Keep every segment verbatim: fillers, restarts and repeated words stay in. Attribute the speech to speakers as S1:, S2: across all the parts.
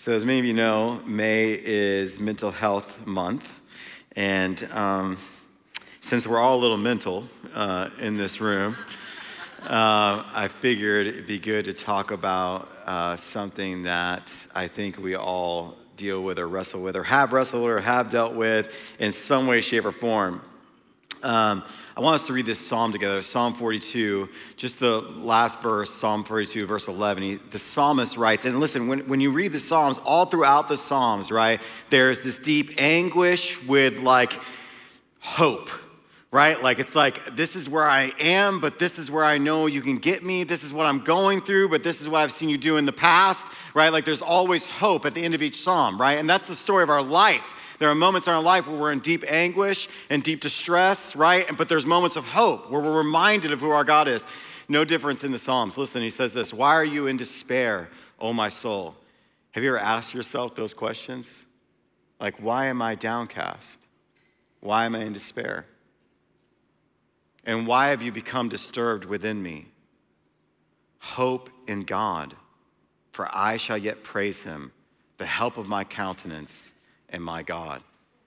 S1: So as many of you know, May is Mental Health Month, and um, since we're all a little mental uh, in this room, uh, I figured it'd be good to talk about uh, something that I think we all deal with or wrestle with or have wrestled with or have dealt with in some way, shape, or form. Um, I want us to read this psalm together, Psalm forty-two, just the last verse, Psalm forty-two, verse eleven. He, the psalmist writes, and listen, when, when you read the Psalms, all throughout the Psalms, right, there's this deep anguish with like hope, right? Like it's like, this is where I am, but this is where I know you can get me. This is what I'm going through, but this is what I've seen you do in the past, right? Like there's always hope at the end of each psalm, right? And that's the story of our life. There are moments in our life where we're in deep anguish and deep distress, right? But there's moments of hope where we're reminded of who our God is. No difference in the Psalms. Listen, he says this, "Why are you in despair, O my soul?" Have you ever asked yourself those questions? Like, why am I downcast? Why am I in despair? And why have you become disturbed within me? Hope in God, for I shall yet praise him, the help of my countenance and my God.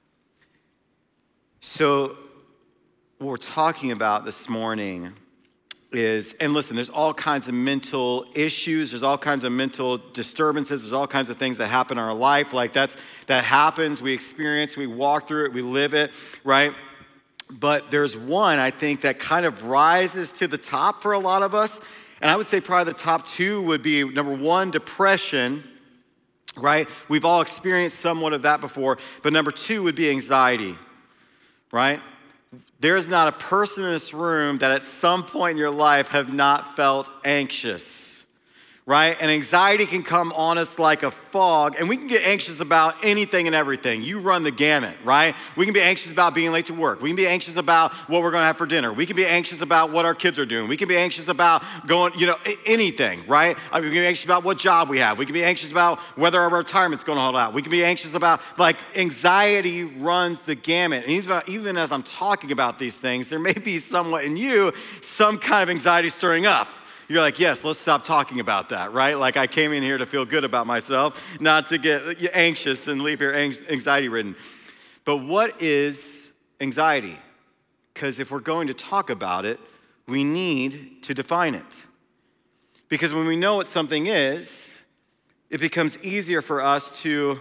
S1: So what we're talking about this morning is, and listen, there's all kinds of mental issues, there's all kinds of mental disturbances, there's all kinds of things that happen in our life. Like that's, that happens, we experience, we walk through it, we live it, right? But there's one, I think, that kind of rises to the top for a lot of us. And I would say probably the top two would be, number one, depression, right? We've all experienced somewhat of that before. But number two would be anxiety, right? There's not a person in this room that at some point in your life have not felt anxious, right? And anxiety can come on us like a fog, and we can get anxious about anything and everything. You run the gamut, right? We can be anxious about being late to work. We can be anxious about what we're gonna have for dinner. We can be anxious about what our kids are doing. We can be anxious about going, you know, anything, right? I mean, we can be anxious about what job we have. We can be anxious about whether our retirement's gonna hold out. We can be anxious about, like, anxiety runs the gamut. And even as I'm talking about these things, there may be somewhat in you, some kind of anxiety stirring up. You're like, yes, let's stop talking about that, right? Like I came in here to feel good about myself, not to get anxious and leave here anxiety ridden. But what is anxiety? Because if we're going to talk about it, we need to define it. Because when we know what something is, it becomes easier for us to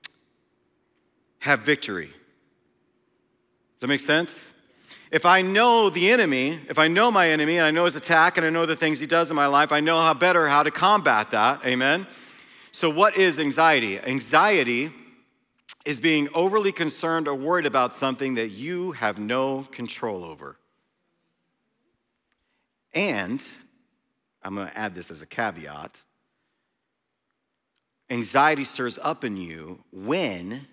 S1: have victory. Does that make sense? If I know the enemy, if I know my enemy, and I know his attack, and I know the things he does in my life, I know how better how to combat that, amen? So what is anxiety? Anxiety is being overly concerned or worried about something that you have no control over. And, I'm gonna add this as a caveat, anxiety stirs up in you when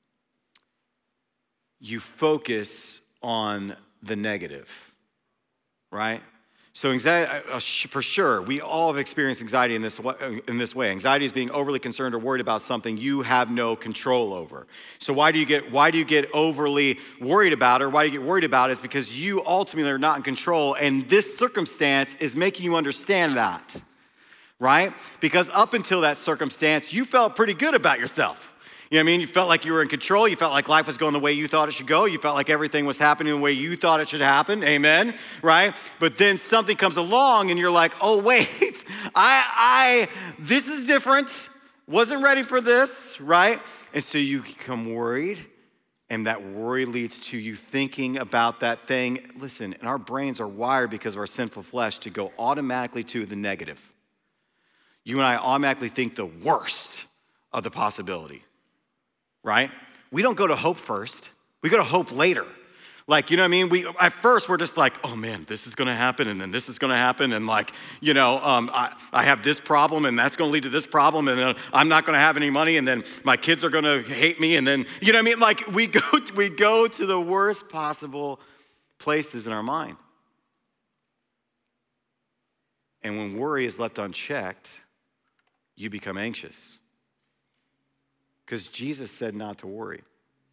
S1: you focus on the negative, right? So anxiety, uh, for sure, we all have experienced anxiety in this, in this way. Anxiety is being overly concerned or worried about something you have no control over. So why do you get why do you get overly worried about it, or why do you get worried about it? It's because you ultimately are not in control, and this circumstance is making you understand that, right? Because up until that circumstance, you felt pretty good about yourself. You know what I mean? You felt like you were in control. You felt like life was going the way you thought it should go. You felt like everything was happening the way you thought it should happen. Amen? Right? But then something comes along and you're like, oh, wait, I, I, this is different. Wasn't ready for this, right? And so you become worried, and that worry leads to you thinking about that thing. Listen, and our brains are wired because of our sinful flesh to go automatically to the negative. You and I automatically think the worst of the possibility. Right? We don't go to hope first. We go to hope later. Like, you know what I mean? We at first we're just like, oh man, this is gonna happen, and then this is gonna happen, and like, you know, um, I, I have this problem, and that's gonna lead to this problem, and then I'm not gonna have any money, and then my kids are gonna hate me, and then, you know what I mean? Like, we go, we go to the worst possible places in our mind. And when worry is left unchecked, you become anxious. Because Jesus said not to worry.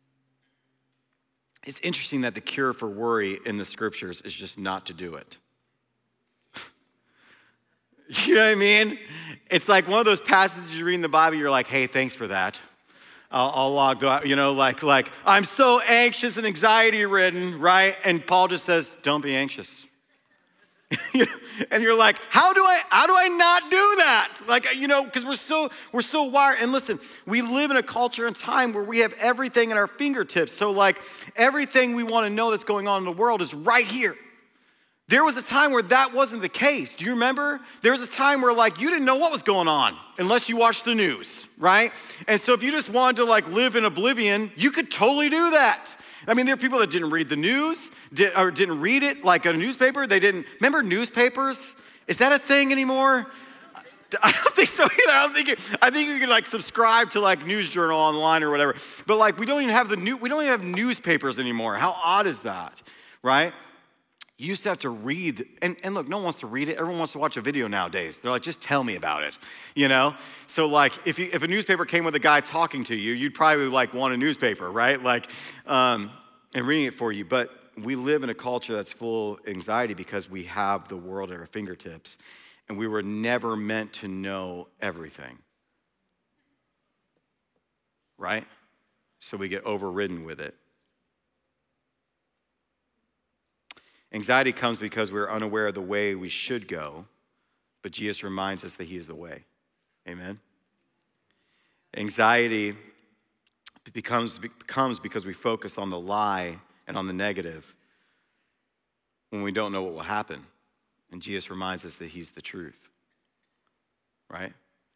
S1: It's interesting that the cure for worry in the scriptures is just not to do it. You know what I mean? It's like one of those passages you read in the Bible, you're like, hey, thanks for that. I'll, I'll log, the- you know, like, like, I'm so anxious and anxiety ridden, right? And Paul just says, don't be anxious. And you're like, how do I, how do I not do that? Like, you know, because we're so, we're so wired. And listen, we live in a culture and time where we have everything at our fingertips. So like everything we want to know that's going on in the world is right here. There was a time where that wasn't the case. Do you remember? There was a time where like you didn't know what was going on unless you watched the news, right? And so if you just wanted to like live in oblivion, you could totally do that. I mean, there are people that didn't read the news did, or didn't read it like a newspaper. They didn't, remember newspapers? Is that a thing anymore? I don't think so either. I don't think it, I think you can like subscribe to like News Journal online or whatever. But like we don't even have the new, we don't even have newspapers anymore. How odd is that, right? You used to have to read, and, and look, no one wants to read it. Everyone wants to watch a video nowadays. They're like, just tell me about it, you know? So like, if you, if a newspaper came with a guy talking to you, you'd probably like want a newspaper, right? Like, um, and reading it for you. But we live in a culture that's full of anxiety because we have the world at our fingertips, and we were never meant to know everything, right? So we get overridden with it. Anxiety comes because we're unaware of the way we should go, but Jesus reminds us that he is the way. Amen? Anxiety becomes, becomes because we focus on the lie and on the negative when we don't know what will happen. And Jesus reminds us that he's the truth, right?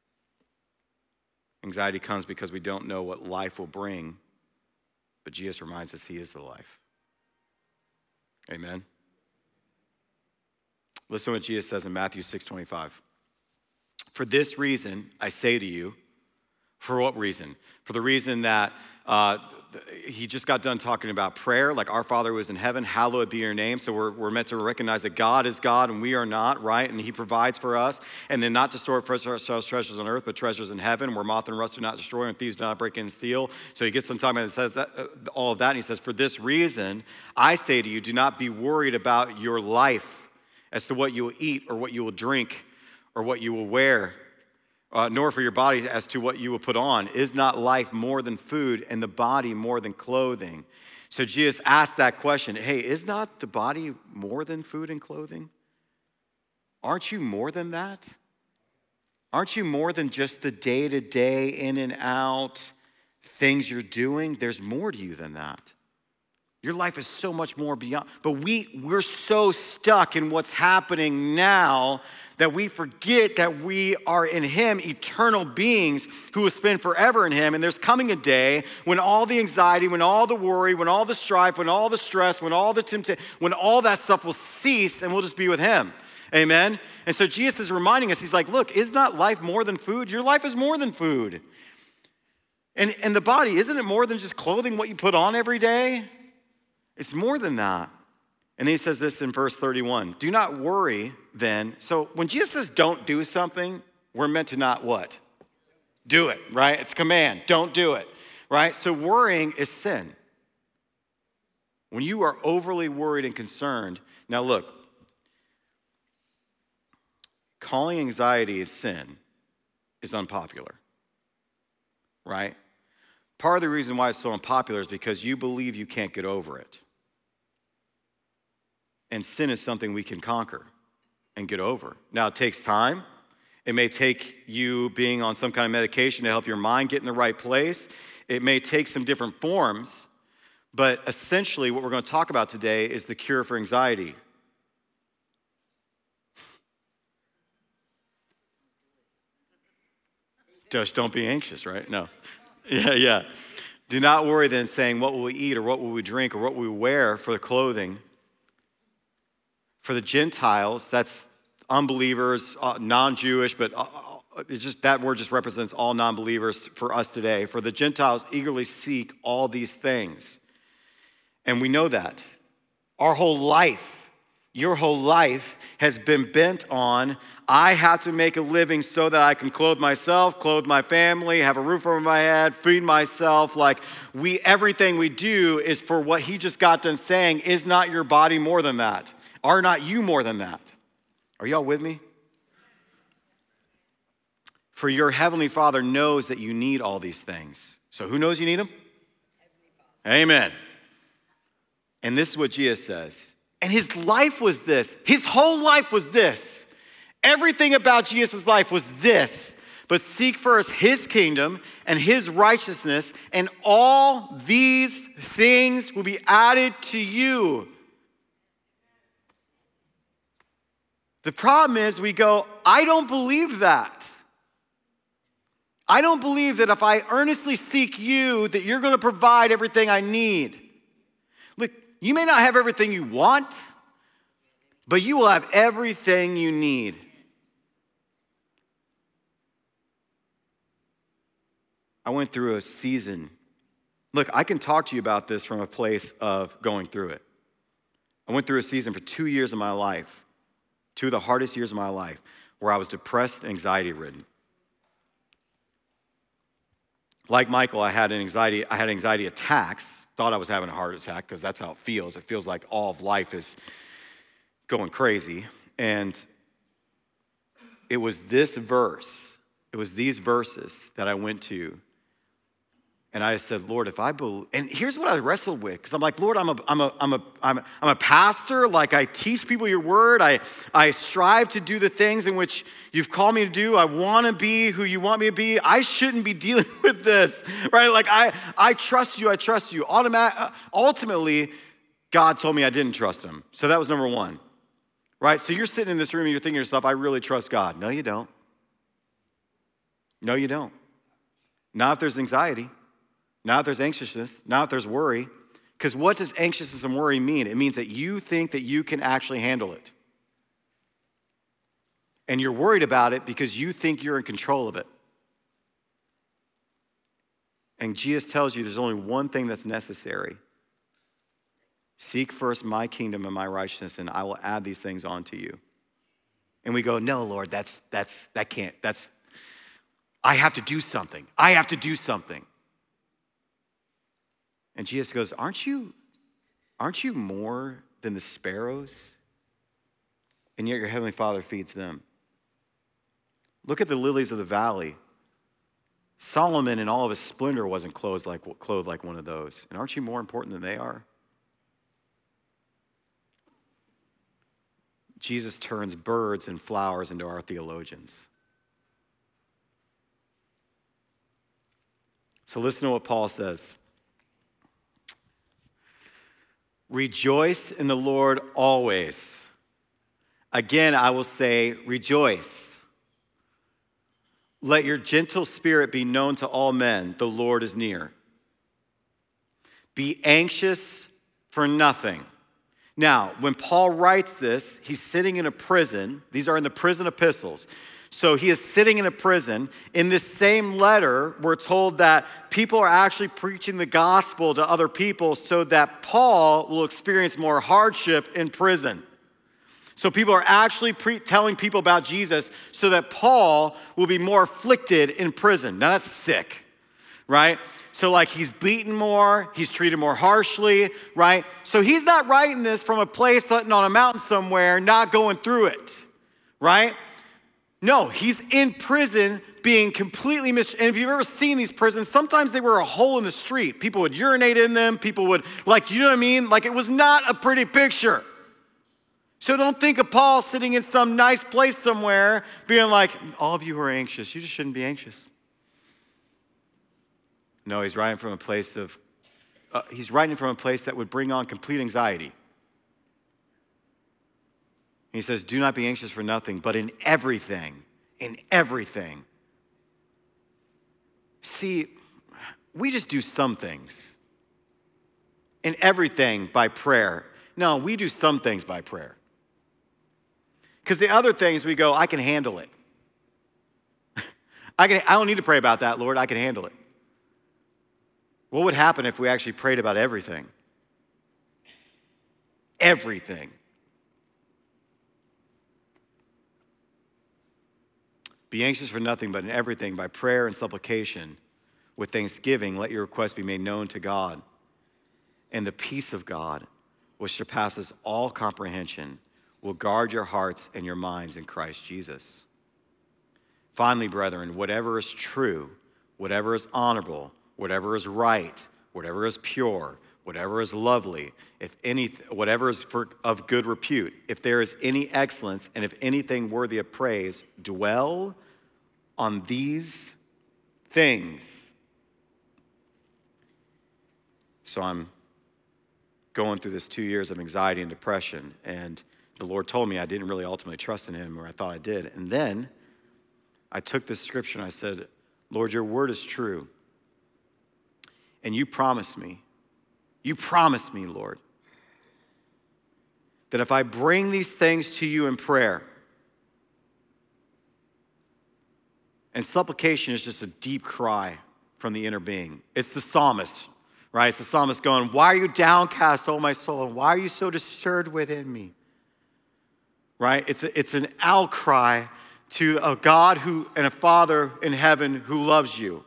S1: Anxiety comes because we don't know what life will bring, but Jesus reminds us he is the life. Amen? Listen to what Jesus says in Matthew six twenty-five. For this reason, I say to you, for what reason? For the reason that uh, he just got done talking about prayer, like our Father who is in heaven, hallowed be your name. So we're, we're meant to recognize that God is God and we are not, right? And he provides for us. And then not to store for ourselves treasures on earth, but treasures in heaven, where moth and rust do not destroy and thieves do not break in and steal. So he gets some time and says that, uh, all of that. And he says, for this reason, I say to you, do not be worried about your life as to what you will eat or what you will drink or what you will wear, uh, nor for your body as to what you will put on. Is not life more than food and the body more than clothing? So Jesus asked that question, hey, is not the body more than food and clothing? Aren't you more than that? Aren't you more than just the day-to-day, in and out things you're doing? There's more to you than that. Your life is so much more beyond. But we, we're so stuck in what's happening now that we forget that we are in him eternal beings who will spend forever in him. And there's coming a day when all the anxiety, when all the worry, when all the strife, when all the stress, when all the temptation, when all that stuff will cease and we'll just be with him. Amen? And so Jesus is reminding us, he's like, look, is not life more than food? Your life is more than food. And, and the body, isn't it more than just clothing, what you put on every day? It's more than that. And then he says this in verse thirty-one. Do not worry then. So when Jesus says don't do something, we're meant to not what? Do it, right? It's a command. Don't do it, right? So worrying is sin. When you are overly worried and concerned, now look, calling anxiety a sin is unpopular, right? Part of the reason why it's so unpopular is because you believe you can't get over it. And sin is something we can conquer and get over. Now, it takes time. It may take you being on some kind of medication to help your mind get in the right place. It may take some different forms. But essentially, what we're going to talk about today is the cure for anxiety. Just don't be anxious, right? No. Yeah, yeah. Do not worry then, saying, what will we eat, or what will we drink, or what will we wear for the clothing? For the Gentiles, that's unbelievers, uh, non-Jewish, but uh, it's just that word just represents all non-believers for us today. For the Gentiles eagerly seek all these things. And we know that. Our whole life, your whole life has been bent on, I have to make a living so that I can clothe myself, clothe my family, have a roof over my head, feed myself. Like we, everything we do is for what he just got done saying, is not your body more than that? Are not you more than that? Are y'all with me? For your heavenly Father knows that you need all these things. So who knows you need them? Amen. And this is what Jesus says. And his life was this. His whole life was this. Everything about Jesus' life was this. But seek first his kingdom and his righteousness, and all these things will be added to you. The problem is we go, I don't believe that. I don't believe that if I earnestly seek you, that you're going to provide everything I need. Look, you may not have everything you want, but you will have everything you need. I went through a season. Look, I can talk to you about this from a place of going through it. I went through a season for two years of my life, two of the hardest years of my life, where I was depressed and anxiety-ridden. Like Michael, I had an anxiety, I had anxiety attacks, thought I was having a heart attack because that's how it feels. It feels like all of life is going crazy. And it was this verse, it was these verses that I went to. And I said, Lord, if I believe, and here's what I wrestled with, because I'm like, Lord, I'm a, I'm a, I'm a, I'm a, I'm a pastor. Like I teach people your word. I, I strive to do the things in which you've called me to do. I want to be who you want me to be. I shouldn't be dealing with this, right? Like I, I trust you. I trust you. Automat- ultimately, God told me I didn't trust him. So that was number one, right? So you're sitting in this room and you're thinking to yourself, I really trust God. No, you don't. No, you don't. Not if there's anxiety. Not if there's anxiousness, not if there's worry. Because what does anxiousness and worry mean? It means that you think that you can actually handle it. And you're worried about it because you think you're in control of it. And Jesus tells you there's only one thing that's necessary. Seek first my kingdom and my righteousness, and I will add these things onto you. And we go, no, Lord, that's, that's, that can't, that's, I have to do something. I have to do something. And Jesus goes, aren't you, aren't you more than the sparrows? And yet your heavenly Father feeds them. Look at the lilies of the valley. Solomon in all of his splendor wasn't clothed like, clothed like one of those. And aren't you more important than they are? Jesus turns birds and flowers into our theologians. So listen to what Paul says. Rejoice in the Lord always. Again, I will say, rejoice. Let your gentle spirit be known to all men. The Lord is near. Be anxious for nothing. Now, when Paul writes this, he's sitting in a prison. These are in the prison epistles. So he is sitting in a prison. In this same letter, we're told that people are actually preaching the gospel to other people so that Paul will experience more hardship in prison. So people are actually pre- telling people about Jesus so that Paul will be more afflicted in prison. Now that's sick, right? So like he's beaten more, he's treated more harshly, right? So he's not writing this from a place sitting on a mountain somewhere, not going through it, right? No, he's in prison being completely mis- and if you've ever seen these prisons, sometimes they were a hole in the street. People would urinate in them. People would, like, you know what I mean? Like, it was not a pretty picture. So don't think of Paul sitting in some nice place somewhere being like, all of you who are anxious, you just shouldn't be anxious. No, he's writing from a place of, uh, he's writing from a place that would bring on complete anxiety. He says, do not be anxious for nothing, but in everything, in everything. See, we just do some things. In everything by prayer. No, we do some things by prayer. Because the other things we go, I can handle it. I, can, I don't need to pray about that, Lord. I can handle it. What would happen if we actually prayed about everything? Everything. Be anxious for nothing, but in everything, by prayer and supplication, with thanksgiving, let your requests be made known to God. And the peace of God, which surpasses all comprehension, will guard your hearts and your minds in Christ Jesus. Finally, brethren, whatever is true, whatever is honorable, whatever is right, whatever is pure, whatever is lovely, if any, whatever is for, of good repute, if there is any excellence, and if anything worthy of praise, dwell on these things. So I'm going through this two years of anxiety and depression, and the Lord told me I didn't really ultimately trust in him, or I thought I did. And then I took this scripture and I said, Lord, your word is true. And you promised me, you promised me, Lord, that if I bring these things to you in prayer, and supplication is just a deep cry from the inner being. It's the psalmist, right? It's the psalmist going, why are you downcast, O my soul? And why are you so disturbed within me? Right? It's, a, it's an outcry to a God who and a Father in heaven who loves you.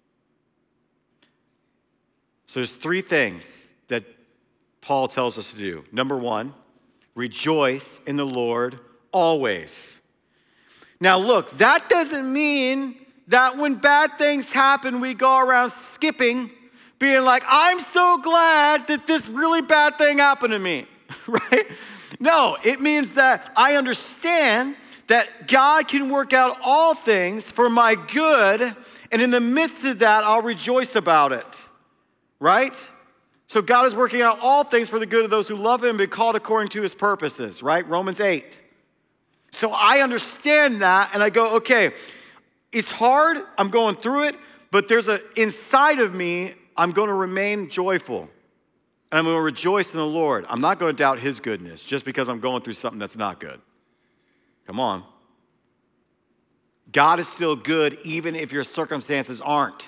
S1: So there's three things that Paul tells us to do. Number one, rejoice in the Lord always. Now look, that doesn't mean that when bad things happen, we go around skipping, being like, I'm so glad that this really bad thing happened to me, right? No, it means that I understand that God can work out all things for my good, and in the midst of that, I'll rejoice about it, right? So God is working out all things for the good of those who love him and be called according to his purposes, right? Romans eight. So I understand that, and I go, okay, it's hard, I'm going through it, but there's a, inside of me, I'm going to remain joyful, and I'm going to rejoice in the Lord. I'm not going to doubt his goodness just because I'm going through something that's not good. Come on. God is still good even if your circumstances aren't.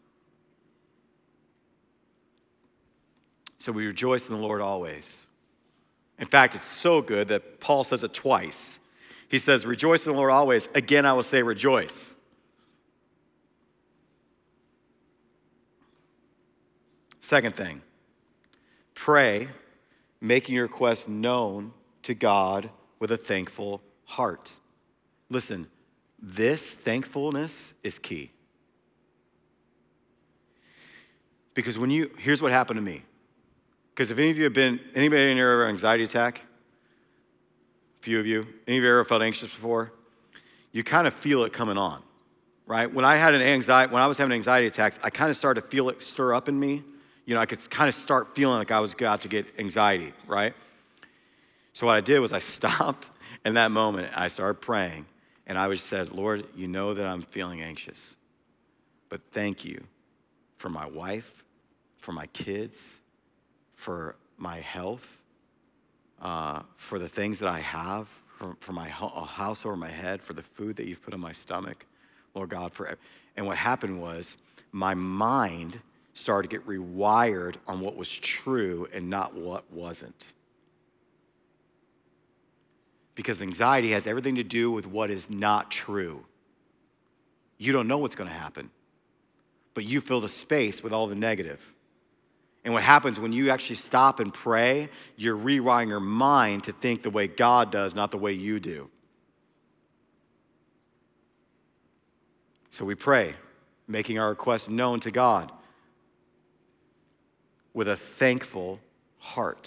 S1: So we rejoice in the Lord always. In fact, it's so good that Paul says it twice. He says, rejoice in the Lord always. Again, I will say rejoice. Second thing, pray, making your request known to God with a thankful heart. Listen, this thankfulness is key. Because when you, here's what happened to me. Because if any of you have been, anybody in here ever anxiety attack? A few of you. Any of you ever felt anxious before? You kind of feel it coming on, right? When I had an anxiety, when I was having anxiety attacks, I kind of started to feel it stir up in me. You know, I could kind of start feeling like I was about to get anxiety, right? So what I did was I stopped in that moment. I started praying, and I just said, Lord, you know that I'm feeling anxious, but thank you for my wife, for my kids, for my health, uh, for the things that I have, for, for my ho- house over my head, for the food that you've put in my stomach, Lord God, for. And what happened was my mind started to get rewired on what was true and not what wasn't. Because anxiety has everything to do with what is not true. You don't know what's going to happen, but you fill the space with all the negative. And what happens when you actually stop and pray, you're rewiring your mind to think the way God does, not the way you do. So we pray, making our requests known to God with a thankful heart.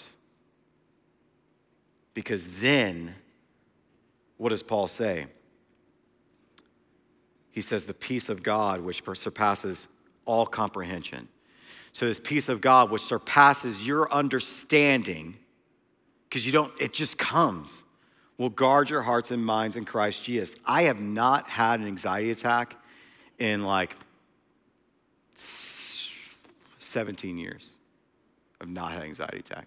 S1: Because then, what does Paul say? He says, the peace of God, which surpasses all comprehension. So this peace of God, which surpasses your understanding, because you don't, it just comes, will guard your hearts and minds in Christ Jesus. I have not had an anxiety attack in like seventeen years. I've not had an anxiety attack.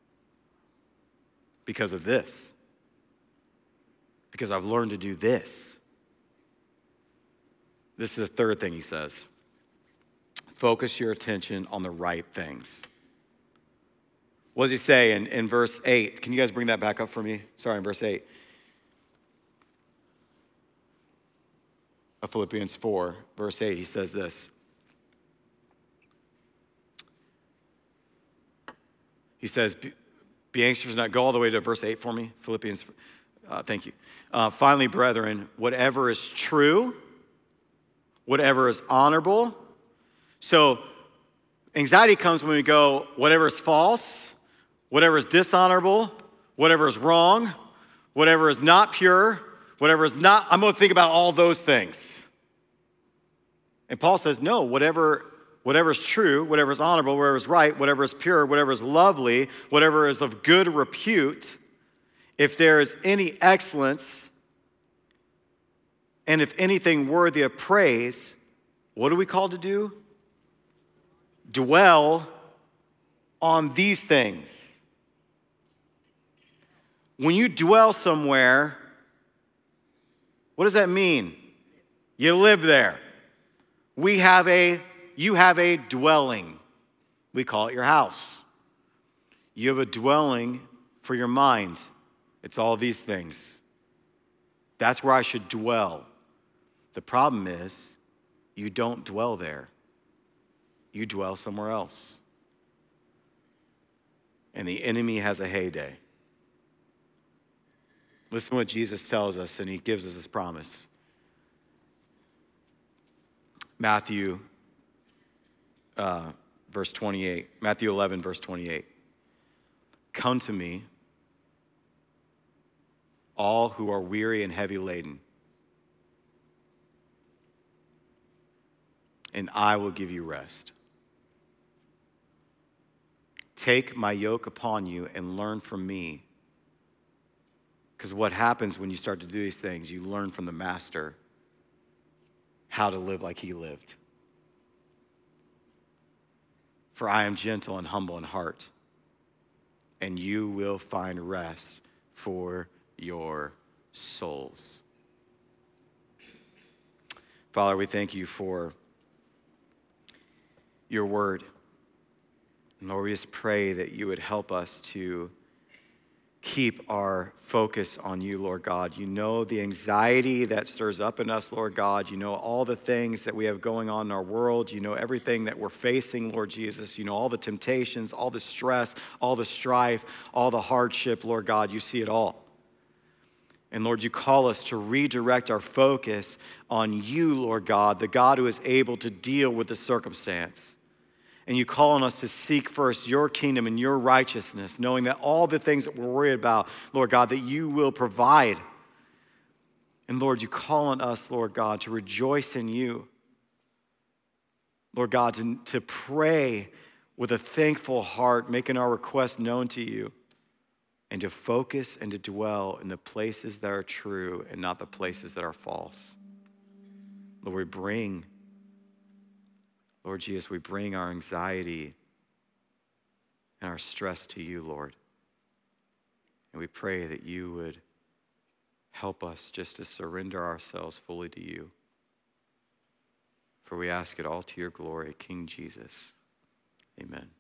S1: Because of this. Because I've learned to do this. This is the third thing he says. Focus your attention on the right things. What does he say in, in verse eight? Can you guys bring that back up for me? Sorry, in verse eight. Of Philippians four, verse eight, he says this. He says, be, be anxious not. Go all the way to verse eight for me. Philippians, uh, thank you. Uh, Finally, brethren, whatever is true, whatever is honorable. So anxiety comes when we go, whatever is false, whatever is dishonorable, whatever is wrong, whatever is not pure, whatever is not, I'm going to think about all those things. And Paul says, no, whatever, whatever is true, whatever is honorable, whatever is right, whatever is pure, whatever is lovely, whatever is of good repute, if there is any excellence, and if anything worthy of praise, what are we called to do? Dwell on these things. When you dwell somewhere, what does that mean? You live there. We have a, you have a dwelling. We call it your house. You have a dwelling for your mind. It's all these things. That's where I should dwell. The problem is, you don't dwell there. You dwell somewhere else. And the enemy has a heyday. Listen to what Jesus tells us, and he gives us this promise. Matthew, uh, verse twenty-eight. Matthew eleven, verse twenty-eight. Come to me, all who are weary and heavy laden, and I will give you rest. Take my yoke upon you and learn from me. Because what happens when you start to do these things, you learn from the master how to live like he lived. For I am gentle and humble in heart, and you will find rest for your souls. Father, we thank you for your word. And Lord, we just pray that you would help us to keep our focus on you, Lord God. You know the anxiety that stirs up in us, Lord God. You know all the things that we have going on in our world. You know everything that we're facing, Lord Jesus. You know all the temptations, all the stress, all the strife, all the hardship, Lord God. You see it all. And Lord, you call us to redirect our focus on you, Lord God, the God who is able to deal with the circumstance. And you call on us to seek first your kingdom and your righteousness, knowing that all the things that we're worried about, Lord God, that you will provide. And Lord, you call on us, Lord God, to rejoice in you. Lord God, to, to pray with a thankful heart, making our requests known to you, and to focus and to dwell in the places that are true and not the places that are false. Lord, we bring Lord Jesus, we bring our anxiety and our stress to you, Lord. And we pray that you would help us just to surrender ourselves fully to you. For we ask it all to your glory, King Jesus. Amen.